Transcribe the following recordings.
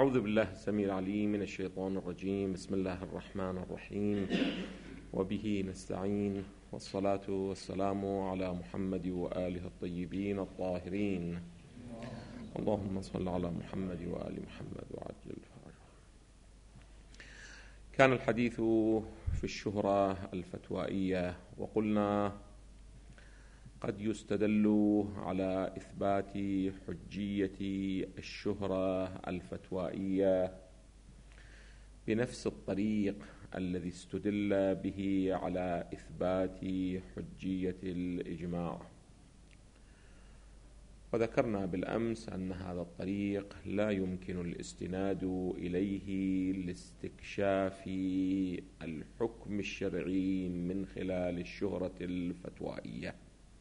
أعوذ بالله السميع العليم من الشيطان الرجيم. بسم الله الرحمن الرحيم، وبه نستعين، والصلاة والسلام على محمد وآله الطيبين الطاهرين. اللهم صل على محمد وآل محمد وعجل فرجه. كان الحديث في الشهرة الفتوائية، وقلنا قد يستدل على إثبات حجية الشهرة الفتوائية بنفس الطريق الذي استدل به على إثبات حجية الإجماع، وذكرنا بالأمس أن هذا الطريق لا يمكن الاستناد إليه لاستكشاف الحكم الشرعي من خلال الشهرة الفتوائية،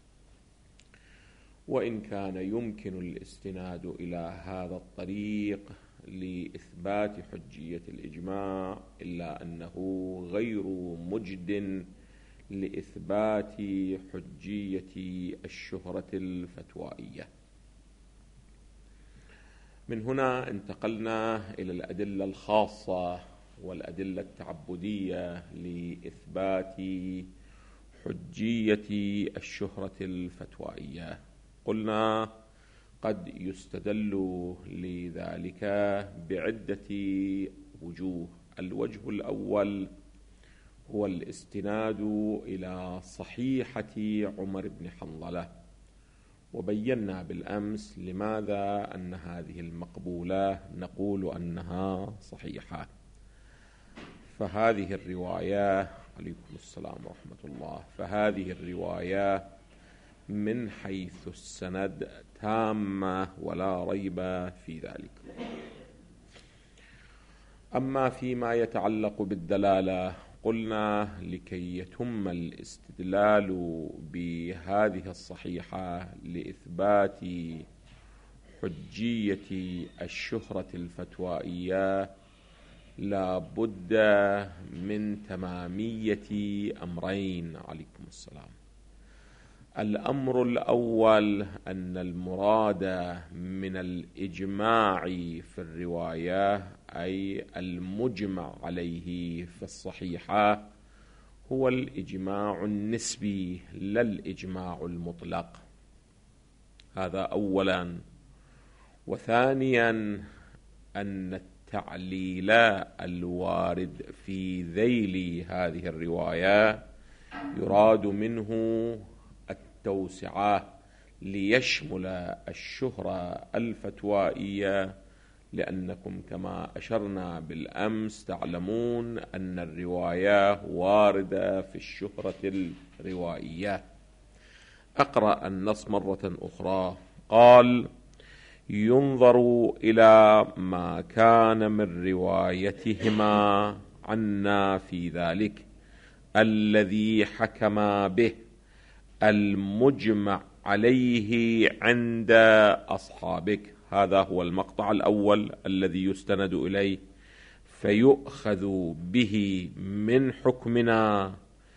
وإن كان يمكن الاستناد إلى هذا الطريق لإثبات حجية الإجماع، إلا أنه غير مجد لإثبات حجية الشهرة الفتوائية. من هنا انتقلنا إلى الأدلة الخاصة والأدلة التعبدية لإثبات حجية الشهرة الفتوائية. قلنا قد يستدل لذلك بعدة وجوه. الوجه الأول هو الاستناد إلى صحيحة عمر بن حنظلة، وبينا بالأمس لماذا أن هذه المقبولة نقول أنها صحيحة. فهذه الرواية، عليكم السلام ورحمة الله، فهذه الرواية من حيث السند تامة ولا ريب في ذلك. أما فيما يتعلق بالدلالة، قلنا لكي يتم الاستدلال بهذه الصحيحة لإثبات حجية الشهرة الفتوائية لا بد من تمامية أمرين. عليكم السلام. الأمر الأول أن المراد من الإجماع في الرواية، أي المجمع عليه في الصحيحة، هو الإجماع النسبي لا الإجماع المطلق. هذا أولا. وثانيا أن التعليل الوارد في ذيل هذه الرواية يراد منه التوسعة ليشمل الشهرة الفتوائية، لأنكم كما أشرنا بالأمس تعلمون أن الرواية واردة في الشهرة الروائية. أقرأ النص مرة أخرى. قال: ينظر إلى ما كان من روايتهما عنا في ذلك الذي حكما به المجمع عليه عند أصحابك. هذا هو المقطع الأول الذي يستند إليه. فيؤخذ به من حكمنا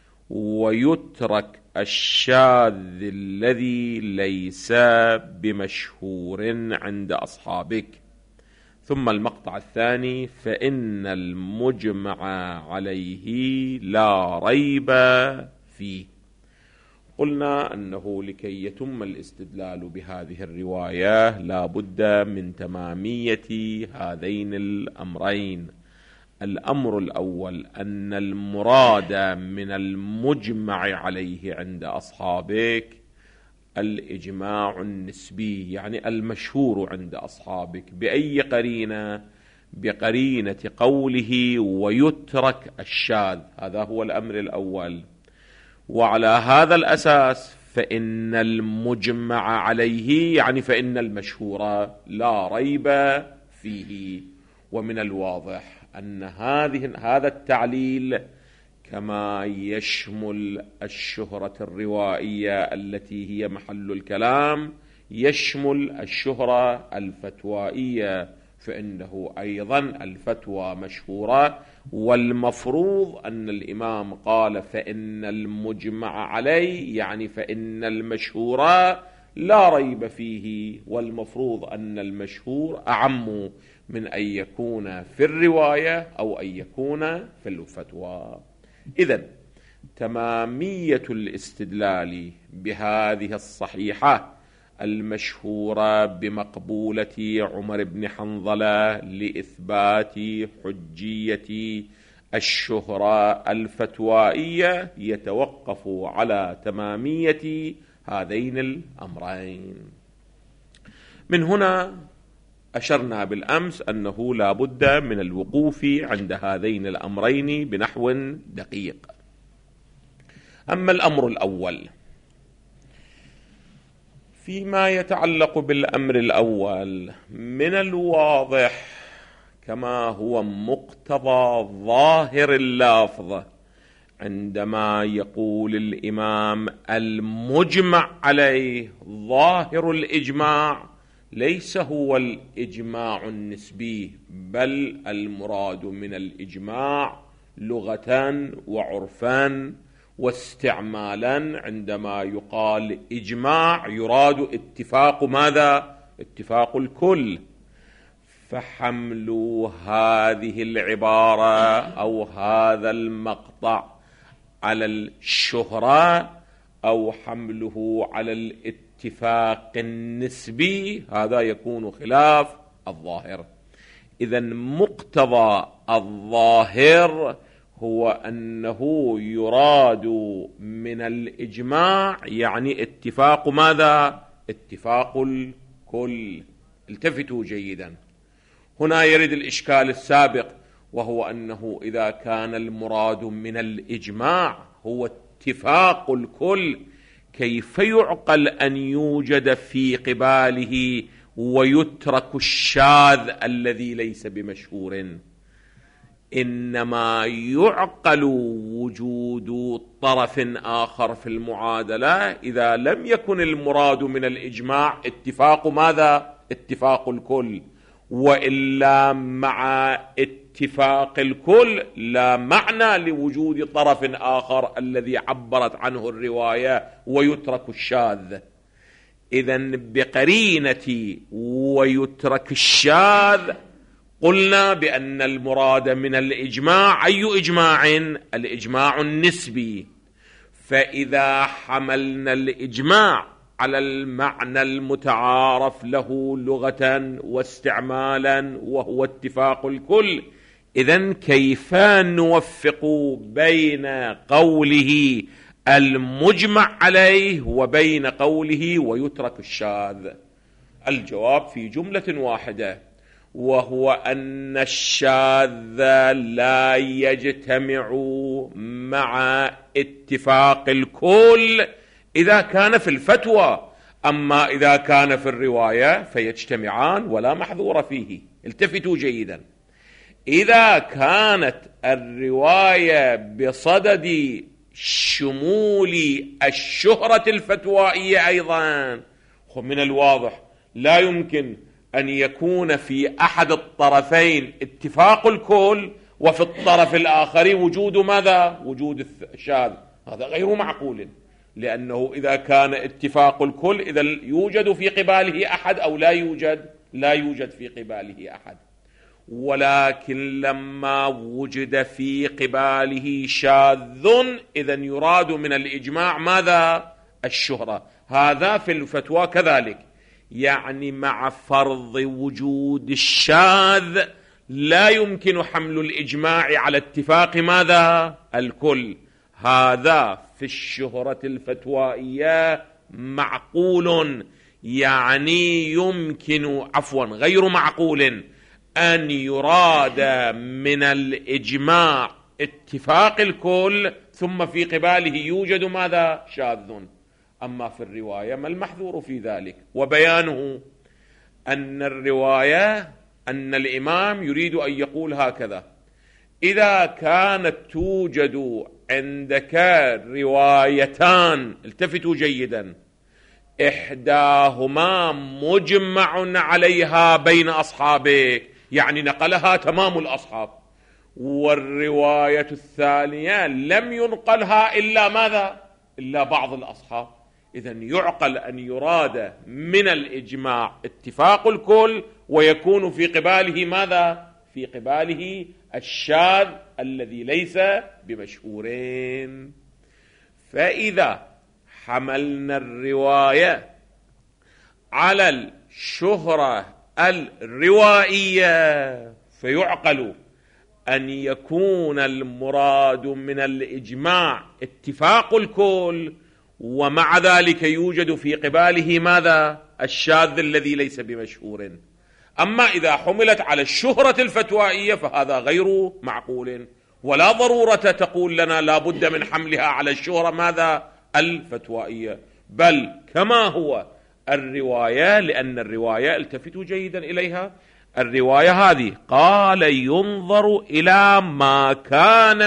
ويترك الشاذ الذي ليس بمشهور عند أصحابك. ثم المقطع الثاني: فإن المجمع عليه لا ريب فيه. قلنا أنه لكي يتم الاستدلال بهذه الرواية لا بد من تمامية هذين الأمرين. الأمر الأول أن المراد من المجمع عليه عند أصحابك الإجماع النسبي، يعني المشهور عند أصحابك. بأي قرينة؟ بقرينة قوله ويترك الشاذ. هذا هو الأمر الأول. وعلى هذا الأساس فإن المجمع عليه يعني فإن المشهور لا ريب فيه. ومن الواضح أن هذا التعليل كما يشمل الشهرة الروائية التي هي محل الكلام يشمل الشهرة الفتوائية، فإنه أيضا الفتوى مشهورة. والمفروض أن الإمام قال فإن المجمع عليه يعني فإن المشهورة لا ريب فيه، والمفروض أن المشهور أعم من أن يكون في الرواية أو أن يكون في الفتوى. إذن تمامية الاستدلال بهذه الصحيحة المشهورة بمقبولة عمر بن حنظلة لإثبات حجية الشهرة الفتوائية يتوقف على تمامية هذين الأمرين. من هنا أشرنا بالأمس أنه لا بد من الوقوف عند هذين الأمرين بنحو دقيق. أما الأمر الأول، فيما يتعلق بالأمر الأول من الواضح كما هو مقتضى ظاهر اللفظ عندما يقول الإمام المجمع عليه، ظاهر الإجماع ليس هو الإجماع النسبي، بل المراد من الإجماع لغة وعرفا واستعمالا. عندما يقال إجماع يراد اتفاق ماذا؟ اتفاق الكل. فحمل هذه العبارة أو هذا المقطع على الشهرة أو حمله على الاتفاق النسبي هذا يكون خلاف الظاهر. إذن مقتضى الظاهر هو أنه يراد من الإجماع يعني اتفاق ماذا؟ اتفاق الكل. التفتوا جيدا، هنا يرد الإشكال السابق، وهو أنه إذا كان المراد من الإجماع هو اتفاق الكل، كيف يعقل أن يوجد في قباله ويترك الشاذ الذي ليس بمشهور؟ إنما يعقل وجود طرف آخر في المعادلة إذا لم يكن المراد من الإجماع اتفاق ماذا؟ اتفاق الكل، وإلا مع اتفاق الكل لا معنى لوجود طرف آخر الذي عبرت عنه الرواية ويترك الشاذ. إذن بقرينة ويترك الشاذ قلنا بأن المراد من الإجماع أي إجماع؟ الإجماع النسبي. فإذا حملنا الإجماع على المعنى المتعارف له لغة واستعمالا وهو اتفاق الكل، إذن كيف نوفق بين قوله المجمع عليه وبين قوله ويترك الشاذ؟ الجواب في جملة واحدة، وهو أن الشاذ لا يجتمع مع اتفاق الكل إذا كان في الفتوى، أما إذا كان في الرواية فيجتمعان ولا محذور فيه. التفتوا جيدا، إذا كانت الرواية بصدد شمول الشهرة الفتوائية أيضا، من الواضح لا يمكن أن يكون في أحد الطرفين اتفاق الكل وفي الطرف الآخر وجود ماذا؟ وجود الشاذ. هذا غير معقول، لأنه إذا كان اتفاق الكل إذا يوجد في قباله أحد أو لا يوجد؟ لا يوجد في قباله أحد. ولكن لما وجد في قباله شاذ إذا يراد من الإجماع ماذا؟ الشهرة. هذا في الفتوى كذلك، يعني مع فرض وجود الشاذ لا يمكن حمل الإجماع على اتفاق ماذا؟ الكل. هذا في الشهرة الفتوائية معقول، يعني يمكن غير معقول أن يراد من الإجماع اتفاق الكل ثم في قباله يوجد ماذا؟ شاذ. أما في الرواية ما المحذور في ذلك؟ وبيانه أن الرواية أن الإمام يريد أن يقول هكذا: إذا كانت توجد عندك روايتان، التفتوا جيدا، إحداهما مجمع عليها بين أصحابك، يعني نقلها تمام الأصحاب، والرواية الثانية لم ينقلها إلا ماذا؟ إلا بعض الأصحاب، إذن يعقل أن يراد من الإجماع اتفاق الكل ويكون في قباله ماذا؟ في قباله الشاذ الذي ليس بمشهورين. فإذا حملنا الرواية على الشهرة الروائية فيعقل أن يكون المراد من الإجماع اتفاق الكل، ومع ذلك يوجد في قباله ماذا؟ الشاذ الذي ليس بمشهور. أما إذا حملت على الشهرة الفتوائية فهذا غير معقول، ولا ضرورة تقول لنا لا بد من حملها على الشهرة ماذا؟ الفتوائية، بل كما هو الرواية، لأن الرواية التفتوا جيدا إليها، الرواية هذه قال ينظر إلى ما كان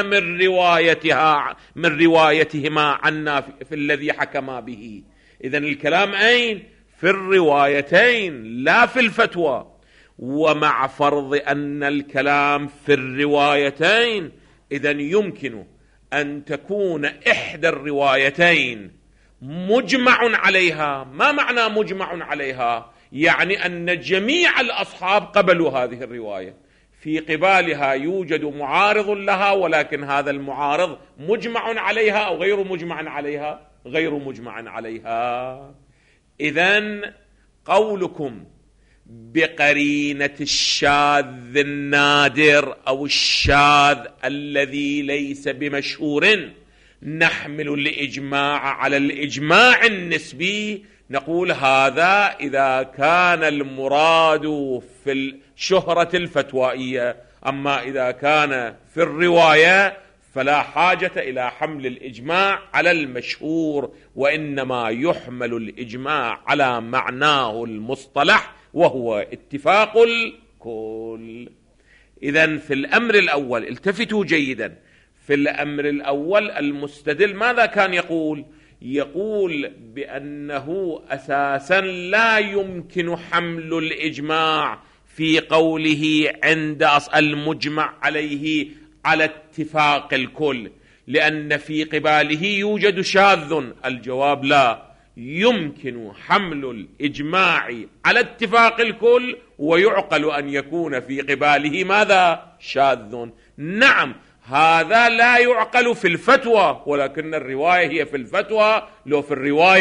من روايتهما عنا في الذي حكما به. إذن الكلام أين؟ في الروايتين لا في الفتوى. ومع فرض أن الكلام في الروايتين إذن يمكن أن تكون إحدى الروايتين مجمع عليها. ما معنى مجمع عليها؟ يعني أن جميع الأصحاب قبلوا هذه الرواية، في قبالها يوجد معارض لها، ولكن هذا المعارض مجمع عليها أو غير مجمع عليها؟ غير مجمع عليها. إذن قولكم بقرينة الشاذ النادر أو الشاذ الذي ليس بمشهور نحمل الإجماع على الإجماع النسبي، نقول هذا إذا كان المراد في الشهرة الفتوائية. أما إذا كان في الرواية فلا حاجة إلى حمل الإجماع على المشهور، وإنما يحمل الإجماع على معناه المصطلح وهو اتفاق الكل. إذن في الأمر الأول التفتوا جيدا، في الأمر الأول المستدل ماذا كان يقول؟ يقول بأنه أساسا لا يمكن حمل الإجماع في قوله عند المجمع عليه على اتفاق الكل، لأن في قباله يوجد شاذ. الجواب لا، يمكن حمل الإجماع على اتفاق الكل ويعقل أن يكون في قباله ماذا؟ شاذ. نعم، هذا لا يعقل في الفتوى، ولكن الرواية هي في الفتوى، لو في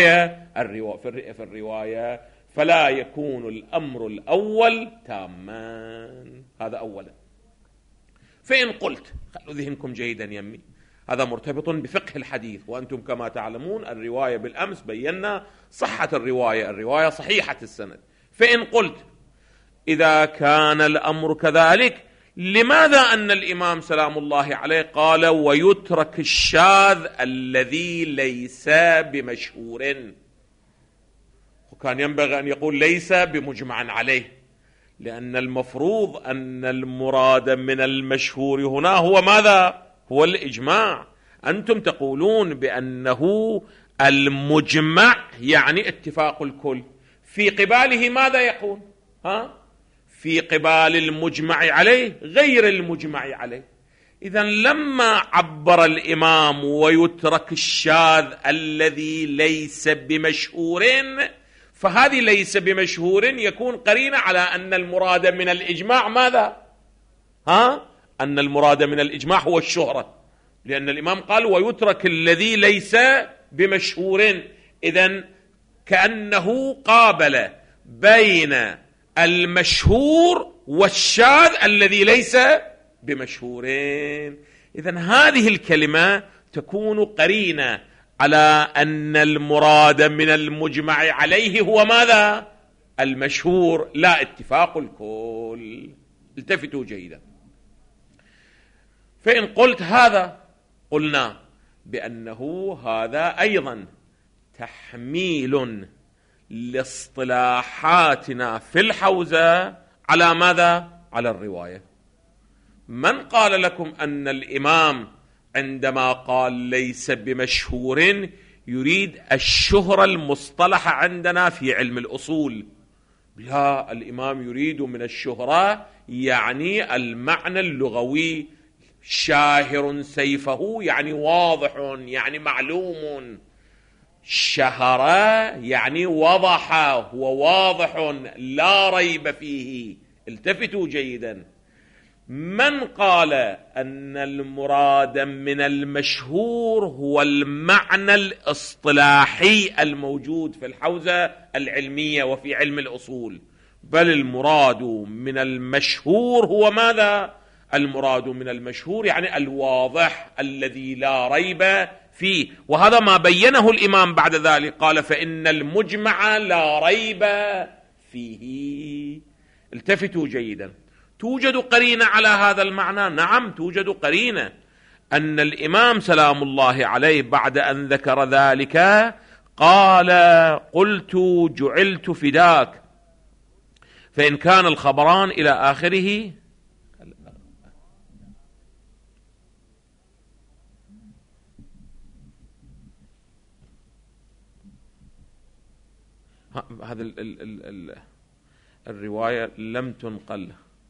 الرواية فلا يكون الأمر الأول تاما. هذا أولا. فإن قلت، خلوا ذهنكم جيدا يمي، هذا مرتبط بفقه الحديث، وأنتم كما تعلمون الرواية بالأمس بينا صحة الرواية صحيحة السند. فإن قلت إذا كان الأمر كذلك، لماذا أن الإمام سلام الله عليه قال ويترك الشاذ الذي ليس بمشهور؟ وكان ينبغي أن يقول ليس بمجمع عليه، لأن المفروض أن المراد من المشهور هنا هو ماذا؟ هو الإجماع. أنتم تقولون بأنه المجمع يعني اتفاق الكل، في قباله ماذا يقول؟ في قبال المجمع عليه غير المجمع عليه. إذن لما عبر الإمام ويترك الشاذ الذي ليس بمشهور، فهذه ليس بمشهور يكون قرينة على أن المراد من الإجماع ماذا؟ أن المراد من الإجماع هو الشهرة، لأن الإمام قال ويترك الذي ليس بمشهور. إذن كأنه قابل بين المشهور والشاذ الذي ليس بمشهورين. إذن هذه الكلمة تكون قرينة على أن المراد من المجمع عليه هو ماذا؟ المشهور، لا اتفاق الكل. التفتوا جيدا. فإن قلت هذا، قلنا بأنه هذا أيضا تحميل لاصطلاحاتنا في الحوزة على ماذا؟ على الرواية. من قال لكم أن الإمام عندما قال ليس بمشهور يريد الشهرة المصطلحة عندنا في علم الأصول؟ لا، الإمام يريد من الشهرة يعني المعنى اللغوي، شاهر سيفه يعني واضح، يعني معلوم. شهر يعني وضح، هو واضح لا ريب فيه. التفتوا جيدا، من قال أن المراد من المشهور هو المعنى الاصطلاحي الموجود في الحوزة العلمية وفي علم الأصول، بل المراد من المشهور هو ماذا؟ المراد من المشهور يعني الواضح الذي لا ريب فيه. وهذا ما بينه الإمام بعد ذلك، قال فإن المجمع لا ريب فيه. التفتوا جيدا، توجد قرينة على هذا المعنى؟ نعم توجد قرينة، أن الإمام سلام الله عليه بعد أن ذكر ذلك قال قلت جعلت فداك، فإن كان الخبران إلى آخره. هذا الرواية لم تنقل،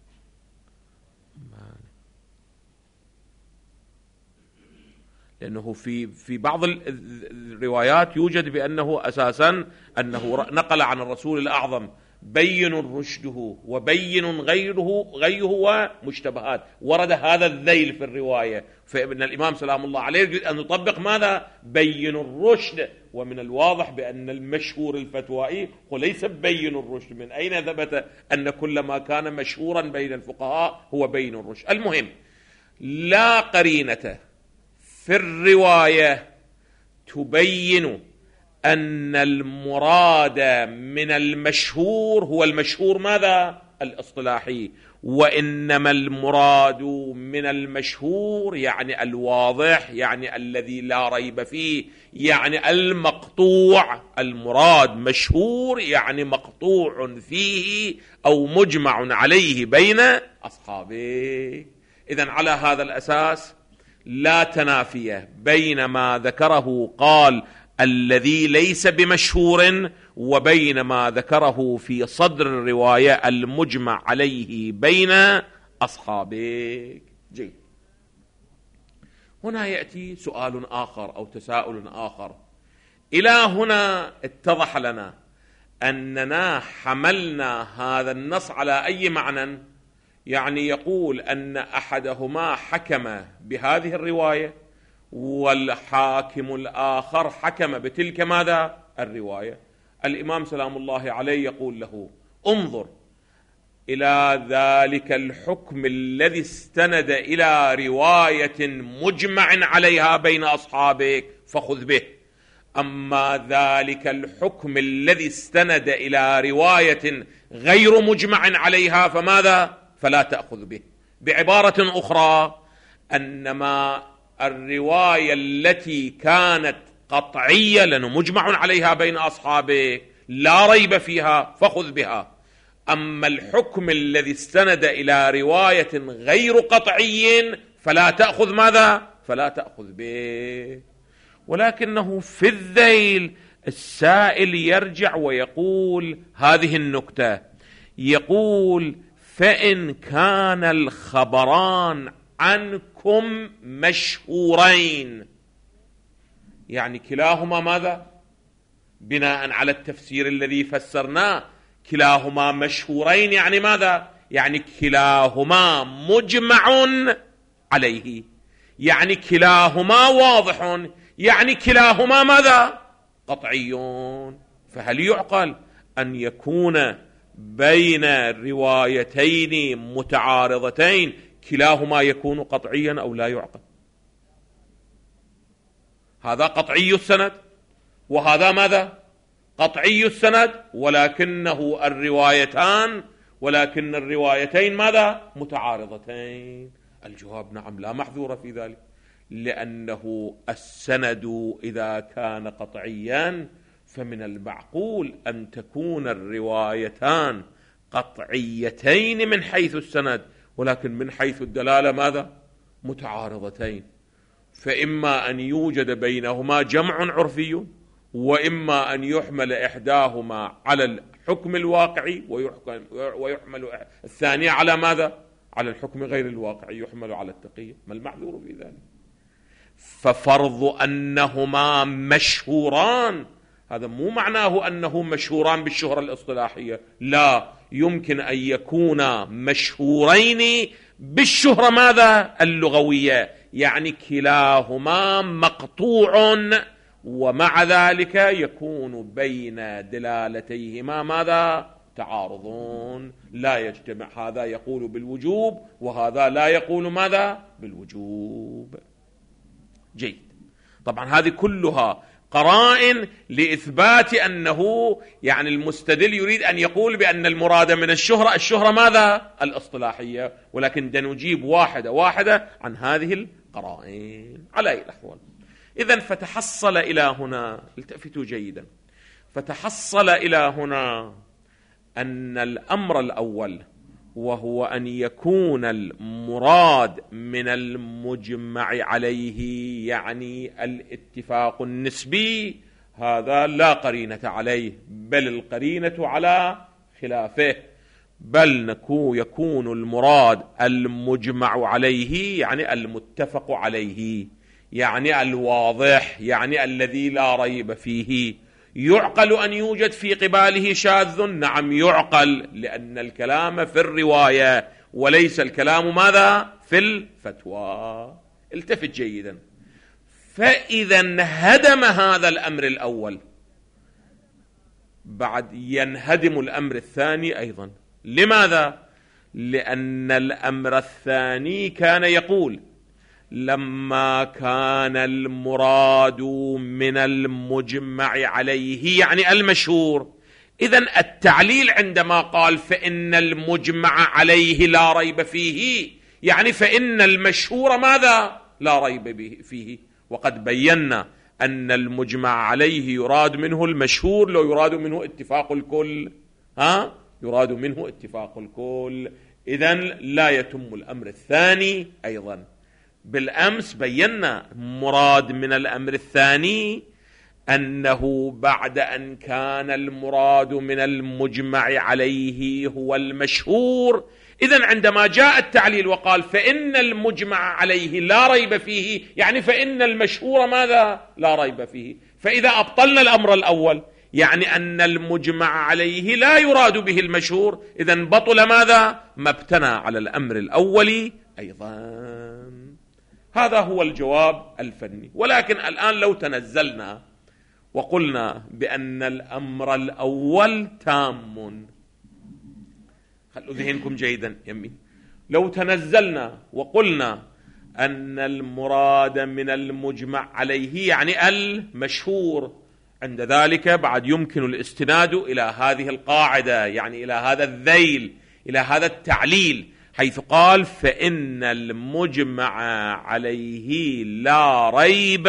لأنه في بعض الروايات يوجد بأنه أساسا أنه نقل عن الرسول الأعظم بين رشده وبين غيره ومشتبهات، ورد هذا الذيل في الرواية، فإن الإمام سلام الله عليه يريد أن يطبق ماذا؟ بين الرشد. ومن الواضح بأن المشهور الفتوائي هو ليس بين الرشد. من أين ثبت أن كل ما كان مشهورا بين الفقهاء هو بين الرشد؟ المهم، لا قرينة في الرواية تبين أن المراد من المشهور هو المشهور ماذا؟ الاصطلاحي، وإنما المراد من المشهور يعني الواضح، يعني الذي لا ريب فيه، يعني المقطوع. المراد مشهور يعني مقطوع فيه أو مجمع عليه بين أصحابه. إذن على هذا الأساس لا تنافية بين ما ذكره قال الذي ليس بمشهور وبين ما ذكره في صدر الرواية المجمع عليه بين أصحابك. جيد. هنا يأتي سؤال آخر أو تساؤل آخر. إلى هنا اتضح لنا أننا حملنا هذا النص على أي معنى؟ يعني يقول أن أحدهما حكم بهذه الرواية والحاكم الآخر حكم بتلك ماذا؟ الرواية. الإمام سلام الله عليه يقول له انظر إلى ذلك الحكم الذي استند إلى رواية مجمع عليها بين أصحابك فخذ به، أما ذلك الحكم الذي استند إلى رواية غير مجمع عليها فماذا؟ فلا تأخذ به. بعبارة أخرى، أنما الرواية التي كانت قطعية لأنه مجمع عليها بين أصحابه لا ريب فيها فخذ بها، أما الحكم الذي استند إلى رواية غير قطعي فلا تأخذ ماذا؟ فلا تأخذ به. ولكنه في الذيل السائل يرجع ويقول هذه النكتة، يقول فإن كان الخبران عنكم مشهورين، يعني كلاهما ماذا؟ بناء على التفسير الذي فسرناه كلاهما مشهورين يعني ماذا؟ يعني كلاهما مجمع عليه، يعني كلاهما واضح، يعني كلاهما ماذا؟ قطعيون. فهل يعقل أن يكون بين روايتين متعارضتين كلاهما يكون قطعيا أو لا يعقل؟ هذا قطعي السند وهذا ماذا؟ قطعي السند، ولكن الروايتين ماذا؟ متعارضتين. الجواب نعم، لا محذور في ذلك، لأنه السند إذا كان قطعيا فمن المعقول أن تكون الروايتان قطعيتين من حيث السند، ولكن من حيث الدلالة ماذا؟ متعارضتين. فإما أن يوجد بينهما جمع عرفي، وإما أن يحمل إحداهما على الحكم الواقعي ويحمل الثانية على ماذا؟ على الحكم غير الواقعي، يحمل على التقية. ما المعذور في ذلك؟ ففرض أنهما مشهوران هذا مو معناه أنه مشهوران بالشهرة الاصطلاحية، لا، يمكن أن يكونا مشهورين بالشهرة ماذا؟ اللغوية، يعني كلاهما مقطوع، ومع ذلك يكون بين دلالتيهما ماذا؟ تعارضون، لا يجتمع، هذا يقول بالوجوب وهذا لا يقول ماذا؟ بالوجوب. جيد. طبعا هذه كلها قرائن لإثبات أنه يعني المستدل يريد أن يقول بأن المراد من الشهرة ماذا؟ الاصطلاحية، ولكن نجيب واحدة واحدة عن هذه القرائن على أي الأحوال. إذن فتحصل إلى هنا، التفتوا جيدا، فتحصل إلى هنا أن الأمر الأول وهو أن يكون المراد من المجمع عليه يعني الاتفاق النسبي، هذا لا قرينة عليه، بل القرينة على خلافه، بل يكون المراد المجمع عليه يعني المتفق عليه، يعني الواضح، يعني الذي لا ريب فيه. يعقل أن يوجد في قباله شاذ؟ نعم يعقل، لأن الكلام في الرواية وليس الكلام ماذا؟ في الفتوى. التفت جيدا. فإذا انهدم هذا الأمر الأول بعد ينهدم الأمر الثاني أيضا. لماذا؟ لأن الأمر الثاني كان يقول لما كان المراد من المجمع عليه يعني المشهور، إذن التعليل عندما قال فإن المجمع عليه لا ريب فيه يعني فإن المشهور ماذا؟ لا ريب فيه. وقد بينا أن المجمع عليه يراد منه المشهور، لو يراد منه اتفاق الكل، يراد منه اتفاق الكل، إذن لا يتم الأمر الثاني أيضا. بالأمس بينا مراد من الأمر الثاني أنه بعد أن كان المراد من المجمع عليه هو المشهور، إذن عندما جاء التعليل وقال فإن المجمع عليه لا ريب فيه يعني فإن المشهور ماذا؟ لا ريب فيه. فإذا أبطلنا الأمر الأول يعني أن المجمع عليه لا يراد به المشهور، إذن بطل ماذا؟ ما ابتنى على الأمر الأول أيضا. هذا هو الجواب الفني. ولكن الآن لو تنزلنا وقلنا بأن الأمر الأول تام، خلوا ذهنكم جيدا يمين، لو تنزلنا وقلنا أن المراد من المجمع عليه يعني المشهور، عند ذلك بعد يمكن الاستناد إلى هذه القاعدة، يعني إلى هذا الذيل، إلى هذا التعليل، حيث قال فإن المجمع عليه لا ريب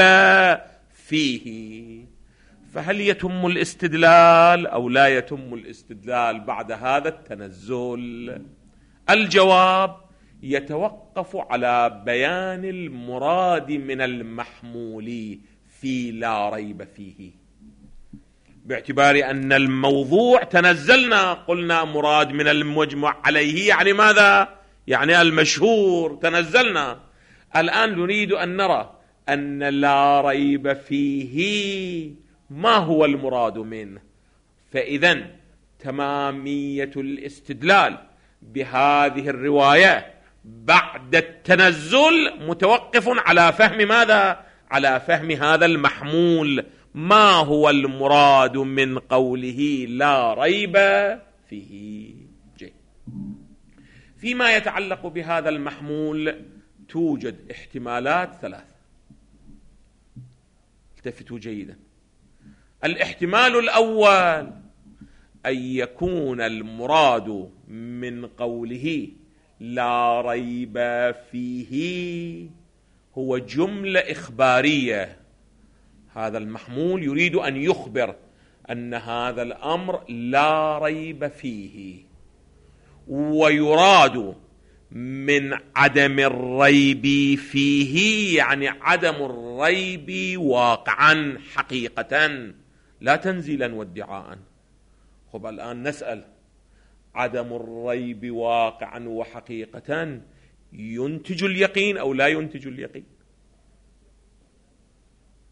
فيه. فهل يتم الاستدلال أو لا يتم الاستدلال بعد هذا التنزل؟ الجواب يتوقف على بيان المراد من المحمول في لا ريب فيه، باعتبار أن الموضوع تنزلنا قلنا مراد من المجمع عليه يعني ماذا؟ يعني المشهور، تنزلنا. الآن نريد أن نرى أن لا ريب فيه ما هو المراد منه. فإذن تمامية الاستدلال بهذه الرواية بعد التنزل متوقف على فهم ماذا؟ على فهم هذا المحمول، ما هو المراد من قوله لا ريب فيه. جيد. فيما يتعلق بهذا المحمول توجد احتمالات ثلاثة، التفتوا جيدا. الاحتمال الأول أن يكون المراد من قوله لا ريب فيه هو جملة إخبارية، هذا المحمول يريد أن يخبر أن هذا الأمر لا ريب فيه، ويراد من عدم الريب فيه يعني عدم الريب واقعا حقيقة لا تنزيلا وادعاء. خب الآن نسأل، عدم الريب واقعا وحقيقة ينتج اليقين أو لا ينتج اليقين؟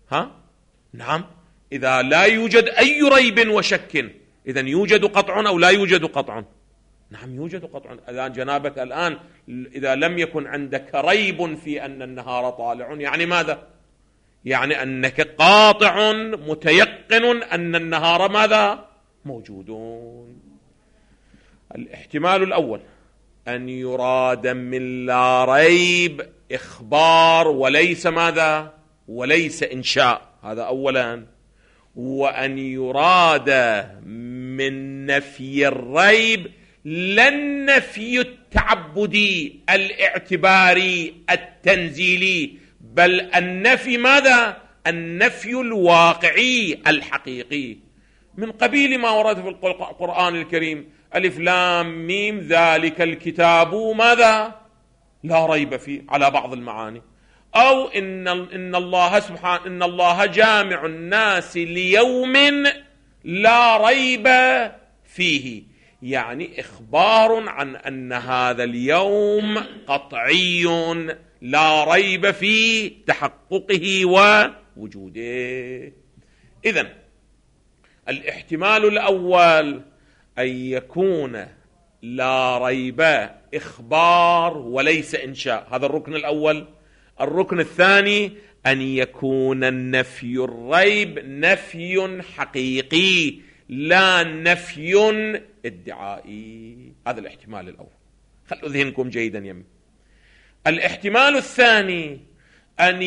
نعم. إذا لا يوجد أي ريب وشك، إذن يوجد قطع أو لا يوجد قطع؟ نعم يوجد قطع. الآن جنابك الآن إذا لم يكن عندك ريب في أن النهار طالع، يعني ماذا؟ يعني أنك قاطع متيقن أن النهار ماذا؟ موجودون. الاحتمال الأول أن يراد من لا ريب إخبار وليس ماذا؟ وليس إنشاء، هذا أولا. وأن يراد من نفي الريب لا النفي التعبدي الاعتباري التنزيلي، بل النفي ماذا؟ النفي الواقعي الحقيقي، من قبيل ما ورد في القرآن الكريم: ألف لام ميم ذلك الكتاب ماذا؟ لا ريب فيه، على بعض المعاني. أو إن الله سبحانه إن الله جامع الناس ليوم لا ريب فيه، يعني إخبار عن أن هذا اليوم قطعي لا ريب في تحققه ووجوده. إذن الاحتمال الأول أن يكون لا ريب إخبار وليس إنشاء، هذا الركن الأول. الركن الثاني أن يكون النفي الريب نفي حقيقي لا نفي ادعائي، هذا الاحتمال الأول. خلوا ذهنكم جيدا يمي. الاحتمال الثاني أن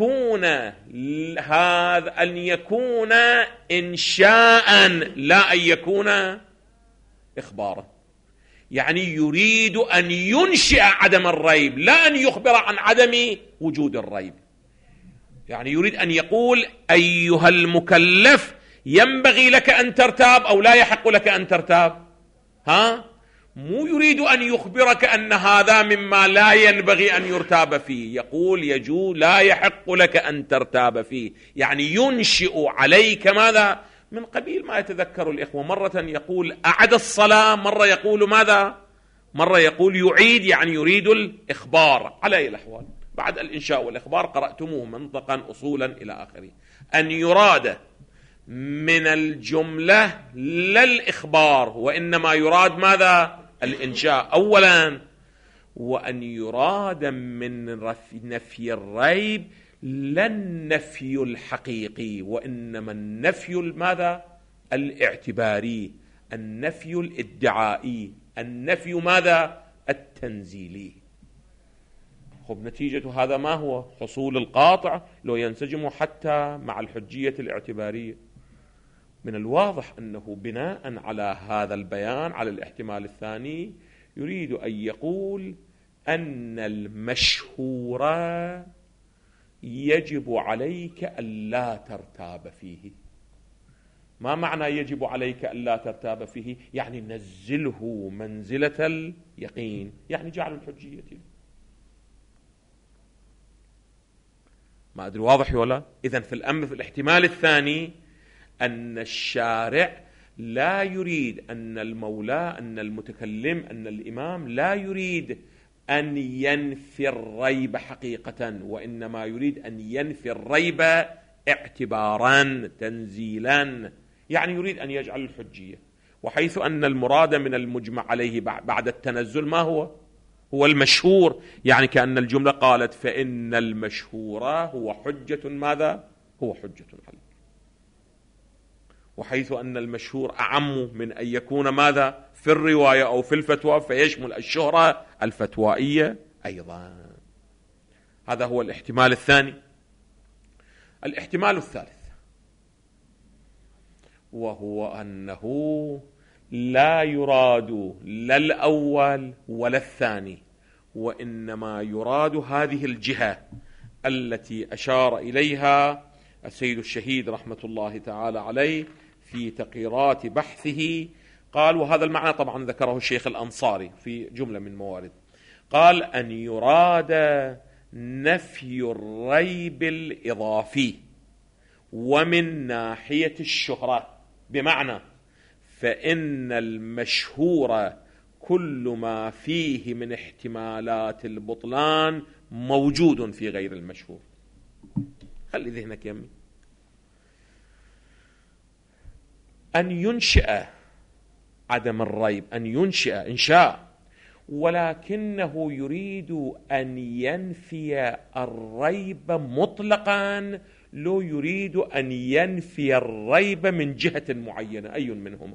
يكون إنشاء لا أن يكون إخبارا، يعني يريد أن ينشئ عدم الريب لا أن يخبر عن عدم وجود الريب. يعني يريد أن يقول: أيها المكلف ينبغي لك أن ترتاب أو لا يحق لك أن ترتاب. مو يريد أن يخبرك أن هذا مما لا ينبغي أن يرتاب فيه، يقول يجوز لا يحق لك أن ترتاب فيه، يعني ينشئ عليك ماذا؟ من قبيل ما يتذكر الإخوة، مرة يقول أعد الصلاة، مرة يقول ماذا؟ مرة يقول يعيد، يعني يريد الإخبار. على أي الأحوال بعد الإنشاء والإخبار قرأتموه منطقا أصولا إلى آخره. أن يراد من الجملة لا الإخبار، وإنما يراد ماذا؟ الإنشاء أولا. وأن يراد من نفي الريب لا النفي الحقيقي، وإنما النفي ماذا؟ الاعتباري، النفي الادعائي، النفي ماذا؟ التنزيلي. خب نتيجة هذا ما هو؟ حصول القاطع لو ينسجم حتى مع الحجية الاعتبارية. من الواضح أنه بناء على هذا البيان على الاحتمال الثاني يريد أن يقول أن المشهور يجب عليك ألا ترتاب فيه. ما معنى يجب عليك ألا ترتاب فيه؟ يعني نزله منزلة اليقين، يعني جعل الحجية. ما أدري واضح ولا؟ إذن في الأمر في الاحتمال الثاني أن الشارع لا يريد أن المولى أن المتكلم أن الإمام لا يريد أن ينفي الريب حقيقة، وإنما يريد أن ينفي الريب اعتبارا تنزيلا، يعني يريد أن يجعل الحجية. وحيث أن المراد من المجمع عليه بعد التنزل ما هو؟ هو المشهور، يعني كأن الجملة قالت فإن المشهور هو حجة ماذا؟ هو حجة عليه. وحيث أن المشهور أعم من أن يكون ماذا؟ في الرواية أو في الفتوى، فيشمل الشهرة الفتوائية أيضا. هذا هو الاحتمال الثاني. الاحتمال الثالث وهو أنه لا يراد لا الأول ولا الثاني، وإنما يراد هذه الجهة التي أشار إليها السيد الشهيد رحمة الله تعالى عليه في تقريرات بحثه. قال، وهذا المعنى طبعا ذكره الشيخ الأنصاري في جملة من موارد، قال أن يراد نفي الريب الإضافي ومن ناحية الشهرة، بمعنى فإن المشهور كل ما فيه من احتمالات البطلان موجود في غير المشهور. خلي ذهنك يمي، أن ينشئ عدم الريب، أن ينشئ إنشاء، ولكنه يريد أن ينفي الريب مطلقا، لو يريد أن ينفي الريب من جهة معينة. أي منهما؟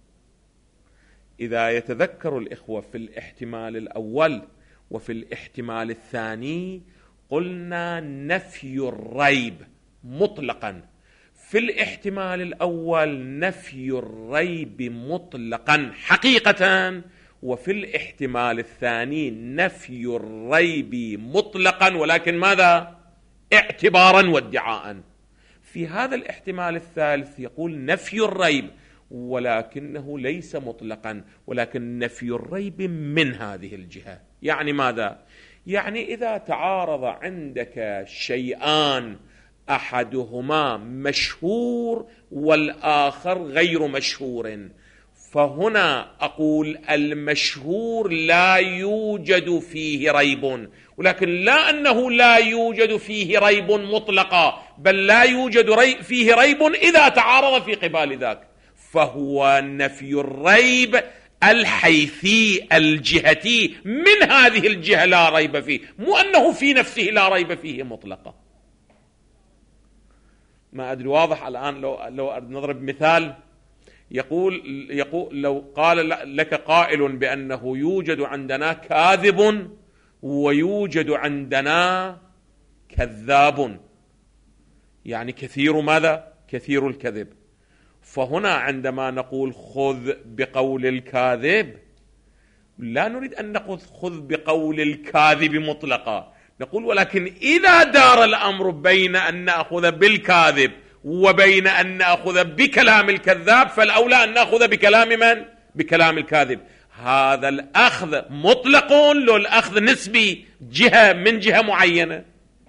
إذا يتذكر الإخوة في الاحتمال الأول وفي الاحتمال الثاني قلنا نفي الريب مطلقا. في الاحتمال الأول نفي الريب مطلقا حقيقة، وفي الاحتمال الثاني نفي الريب مطلقا، ولكن ماذا؟ اعتبارا وادعاء. في هذا الاحتمال الثالث يقول نفي الريب ولكنه ليس مطلقا، ولكن نفي الريب من هذه الجهة. يعني ماذا؟ يعني إذا تعارض عندك شيئان أحدهما مشهور والآخر غير مشهور، فهنا أقول المشهور لا يوجد فيه ريب، ولكن لا أنه لا يوجد فيه ريب مطلقا، بل لا يوجد فيه ريب إذا تعارض في قبال ذاك، فهو نفي الريب الحيثي الجهتي من هذه الجهة لا ريب فيه، مو أنه في نفسه لا ريب فيه مطلقا. ما أدري واضح الآن؟ لو نضرب مثال، يقول لو قال لك قائل بأنه يوجد عندنا كاذب ويوجد عندنا كذاب، يعني كثير ماذا؟ كثير الكذب. فهنا عندما نقول خذ بقول الكاذب لا نريد أن نقول خذ بقول الكاذب مطلقا، نقول ولكن إذا دار الأمر بين أن نأخذ بالكاذب وبين أن نأخذ بكلام الكذاب فالأولى أن نأخذ بكلام من؟ بكلام الكاذب. هذا الأخذ مطلق لو الأخذ نسبي، جهة من جهة معينة،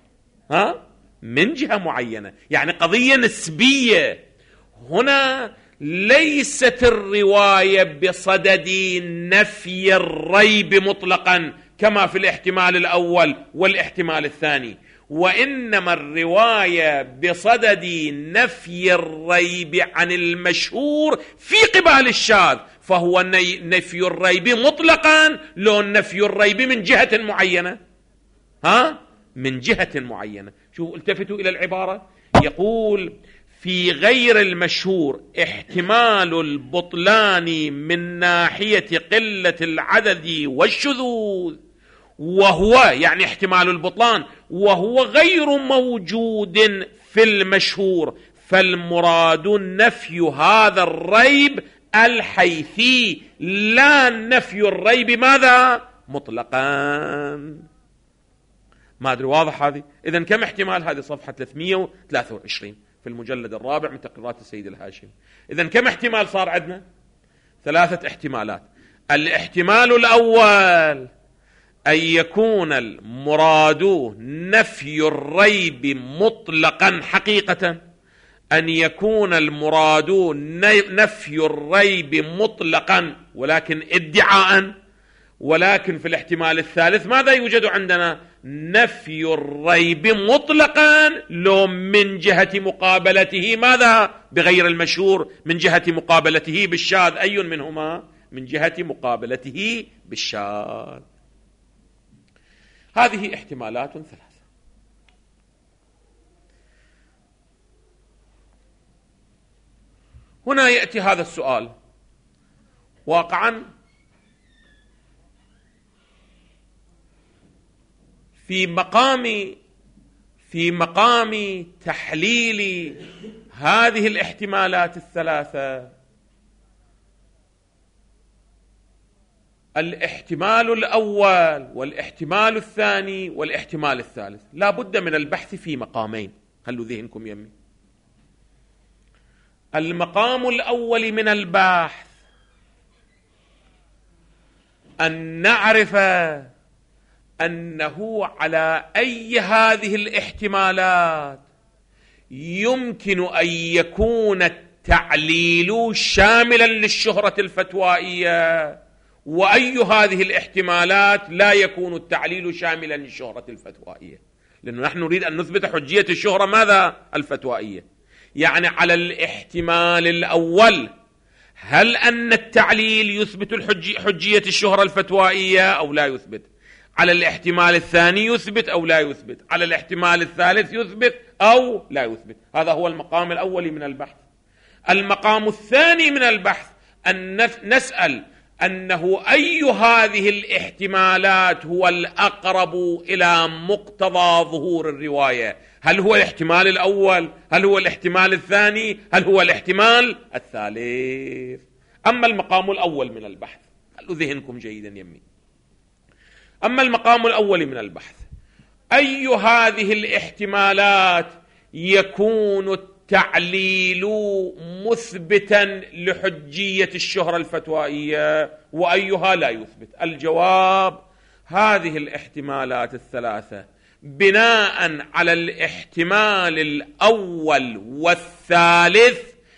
من جهة معينة، يعني قضية نسبية. هنا ليست الرواية بصدد نفي الريب مطلقا كما في الاحتمال الأول والاحتمال الثاني، وإنما الرواية بصدد نفي الريب عن المشهور في قبال الشاذ، فهو نفي الريب مطلقا لو نفي الريب من جهة معينة، من جهة معينة. شوفوا التفتوا إلى العبارة، يقول في غير المشهور احتمال البطلان من ناحية قلة العدد والشذوذ، وهو يعني احتمال البطلان وهو غير موجود في المشهور، فالمراد نفي هذا الريب الحيثي لا نفي الريب ماذا؟ مطلقا. ما أدري واضح هذه؟ إذن كم احتمال؟ هذه صفحة 323 في المجلد الرابع من تقريرات السيد الهاشمي. إذن كم احتمال صار عندنا؟ 3 احتمالات. الاحتمال الأول أن يكون المراد نفي الريب مطلقا حقيقة، أن يكون المراد نفي الريب مطلقا ولكن ادعاء، ولكن في الاحتمال الثالث ماذا يوجد عندنا؟ نفي الريب مطلقا لو من جهة مقابلته ماذا؟ بغير المشهور، من جهة مقابلته بالشاذ. أي منهما؟ من جهة مقابلته بالشاذ. هذه احتمالات 3. هنا يأتي هذا السؤال واقعا في مقام تحليل هذه الاحتمالات 3. الاحتمال الأول والاحتمال الثاني والاحتمال الثالث لا بد من البحث في مقامين، خلوا ذهنكم يمي. المقام الأول من البحث أن نعرف أنه على أي هذه الاحتمالات يمكن أن يكون التعليل شاملا للشهرة الفتوائية، وأي هذه الاحتمالات لا يكون التعليل شاملا للشهرة الفتوائية، لأنه نحن نريد أن نثبت حجية الشهرة ماذا؟ الفتوائية. يعني على الاحتمال الأول، هل أن التعليل يثبت حجية الشهرة الفتوائية أو لا يثبت؟ على الاحتمال الثاني يثبت أو لا يثبت؟ على الاحتمال الثالث يثبت أو لا يثبت؟ هذا هو المقام الأول من البحث. المقام الثاني من البحث أن نسأل أنه أي هذه الاحتمالات هو الأقرب إلى مقتضى ظهور الرواية؟ هل هو الاحتمال الأول؟ هل هو الاحتمال الثاني؟ هل هو الاحتمال الثالث؟ أما المقام الأول من البحث، خلوا ذهنكم جيدا يمي. أما المقام الأول من البحث، أي هذه الاحتمالات يكون التعليل مثبتا لحجية الشهرة الفتوائية وأيها لا يثبت؟ الجواب: هذه الاحتمالات الثلاثة بناء على الاحتمال الأول والثالث،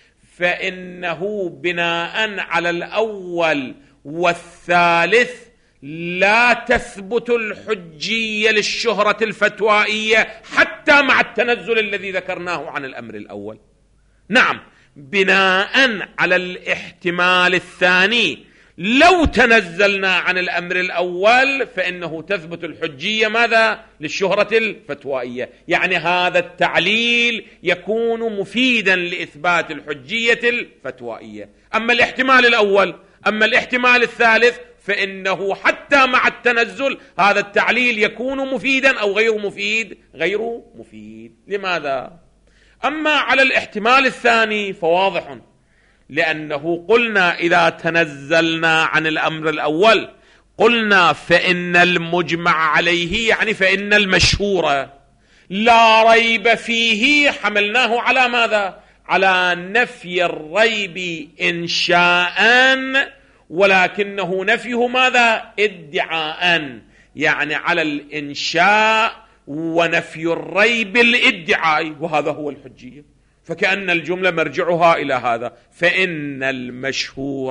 فإنه بناء على الأول والثالث لا تثبت الحجية للشهرة الفتوائية حتى مع التنزل الذي ذكرناه عن الأمر الأول. نعم، بناء على الاحتمال الثاني لو تنزلنا عن الأمر الأول فإنه تثبت الحجية ماذا؟ للشهرة الفتوائية. يعني هذا التعليل يكون مفيدا لإثبات الحجية الفتوائية. أما الاحتمال الأول، أما الاحتمال الثالث، فإنه حتى مع التنزل هذا التعليل يكون مفيدا أو غير مفيد؟ غير مفيد. لماذا؟ أما على الاحتمال الثاني فواضح، لأنه قلنا إذا تنزلنا عن الأمر الأول قلنا فإن المجمع عليه يعني فإن المشهور لا ريب فيه حملناه على ماذا؟ على نفي الريب إنشاء، ولكنه نفيه ماذا؟ ادعاء، يعني على الإنشاء ونفي الريب الادعاء، وهذا هو الحجية. فكأن الجملة مرجعها إلى هذا: فإن المشهور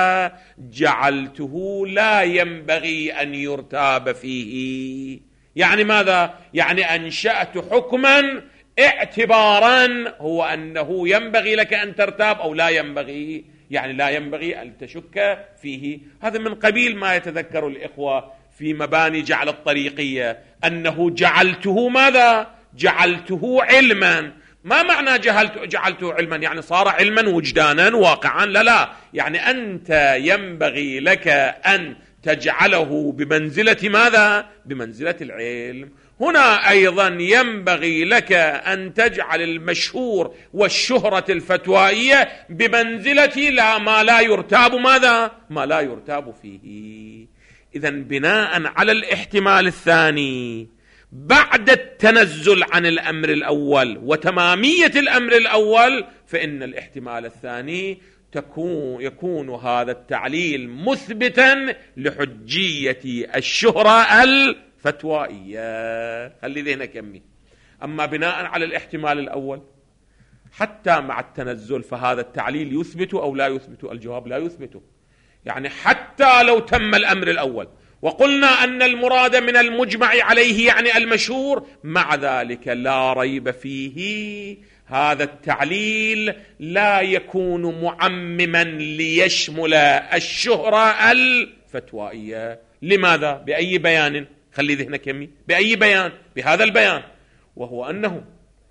جعلته لا ينبغي أن يرتاب فيه. يعني ماذا؟ يعني أنشأت حكما اعتبارا هو أنه ينبغي لك أن ترتاب أو لا ينبغي، يعني لا ينبغي أن تشك فيه. هذا من قبيل ما يتذكر الإخوة في مباني جعل الطريقية أنه جعلته ماذا؟ جعلته علما. ما معنى جعلته علما؟ يعني صار علما وجدانا واقعا؟ لا، يعني أنت ينبغي لك أن تجعله بمنزلة ماذا؟ بمنزلة العلم. هنا أيضا ينبغي لك أن تجعل المشهور والشهرة الفتوائية بمنزلة ما لا يرتاب ماذا؟ ما لا يرتاب فيه. إذن بناء على الاحتمال الثاني بعد التنزل عن الأمر الأول وتمامية الأمر الأول، فإن الاحتمال الثاني يكون هذا التعليل مثبتا لحجية الشهرة الفتوائية. خلي ذهنك يمي. أما بناء على الاحتمال الأول حتى مع التنزل فهذا التعليل يثبت أو لا يثبت؟ الجواب: لا يثبت. يعني حتى لو تم الأمر الأول وقلنا أن المراد من المجمع عليه يعني المشهور، مع ذلك لا ريب فيه، هذا التعليل لا يكون معمما ليشمل الشهرة الفتوائية. لماذا؟ بأي بيان؟ خلي ذهنك يمي. بأي بيان؟ بهذا البيان، وهو أنه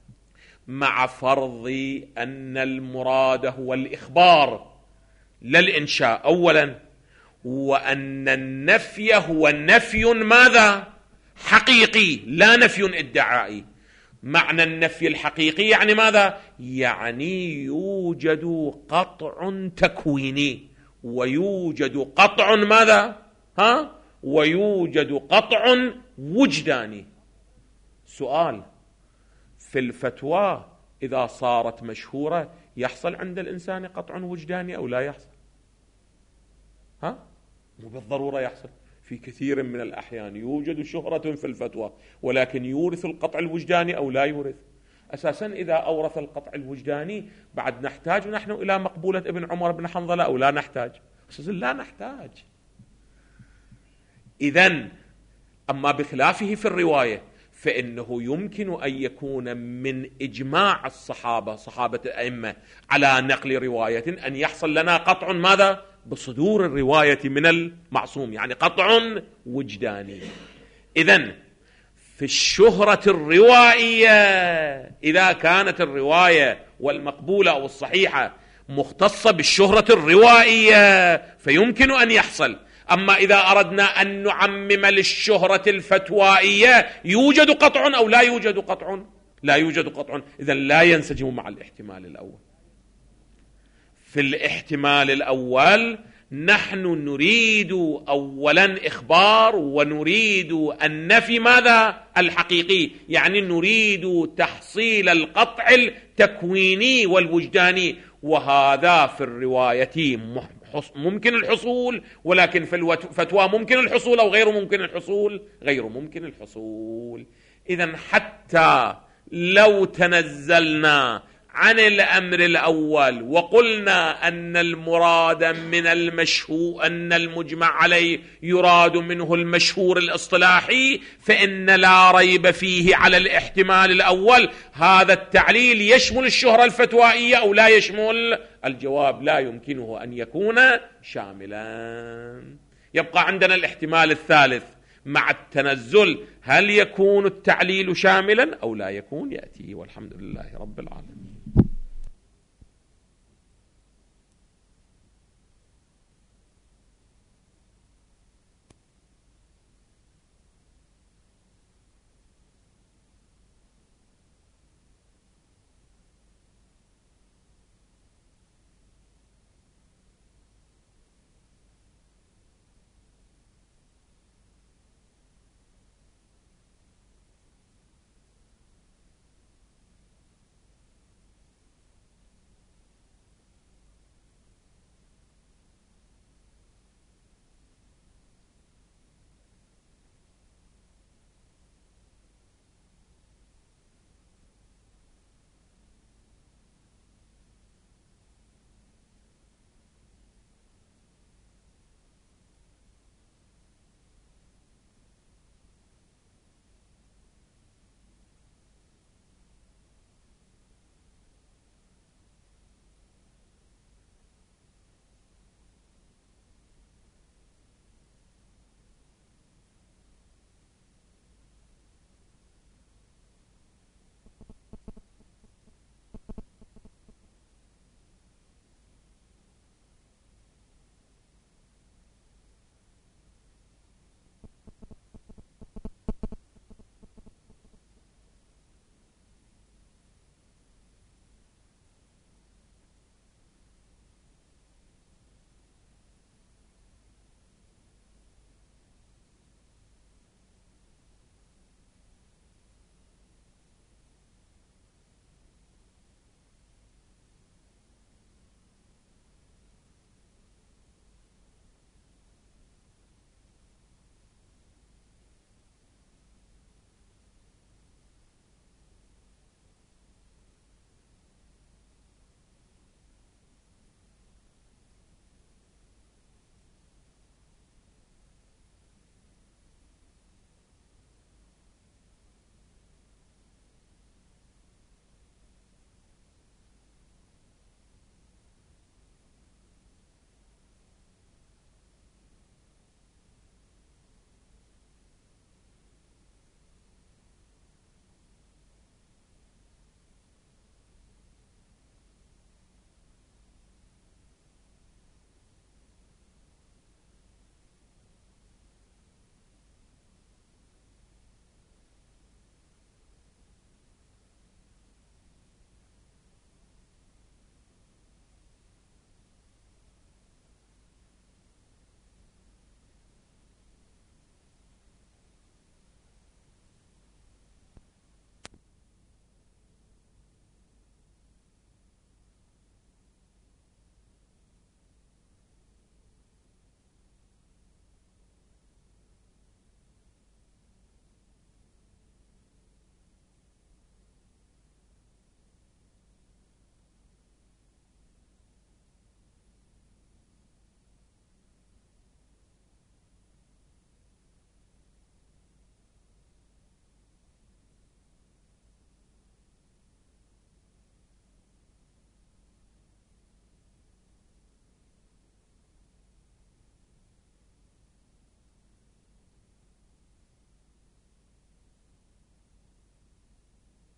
مع فرض أن المراد هو الإخبار لا الإنشاء أولا، وأن النفي هو نفي ماذا؟ حقيقي لا نفي ادعائي. معنى النفي الحقيقي يعني ماذا؟ يعني يوجد قطع تكويني ويوجد قطع ماذا؟ ويوجد قطع وجداني. سؤال: في الفتوى إذا صارت مشهورة يحصل عند الإنسان قطع وجداني أو لا يحصل؟ مو بالضرورة يحصل. في كثير من الأحيان يوجد شهرة في الفتوى ولكن يورث القطع الوجداني أو لا يورث. أساسا إذا أورث القطع الوجداني بعد نحتاج نحن إلى مقبولة ابن عمر بن حنظلة أو لا نحتاج؟ أساسا لا نحتاج. إذن أما بخلافه في الرواية، فإنه يمكن أن يكون من إجماع الصحابة، صحابة الأئمة، على نقل رواية أن يحصل لنا قطع ماذا؟ بصدور الرواية من المعصوم، يعني قطع وجداني. إذن في الشهرة الروائية إذا كانت الرواية والمقبولة أو الصحيحة مختصة بالشهرة الروائية فيمكن أن يحصل. أما إذا أردنا أن نعمم للشهرة الفتوائية يوجد قطع أو لا يوجد قطع؟ لا يوجد قطع، إذن لا ينسجم مع الاحتمال الأول. في الاحتمال الأول نحن نريد أولا إخبار ونريد النفي ماذا؟ الحقيقي، يعني نريد تحصيل القطع التكويني والوجداني، وهذا في الرواية ممكن الحصول، ولكن في الفتوى ممكن الحصول أو غير ممكن الحصول؟ غير ممكن الحصول. إذن حتى لو تنزلنا عن الأمر الأول وقلنا أن المراد من المشهور، أن المجمع عليه يراد منه المشهور الاصطلاحي، فإن لا ريب فيه على الاحتمال الأول هذا التعليل يشمل الشهرة الفتوائية أو لا يشمل؟ الجواب لا يمكنه أن يكون شاملا. يبقى عندنا الاحتمال الثالث مع التنزل، هل يكون التعليل شاملا أو لا يكون؟ يأتي، والحمد لله رب العالمين.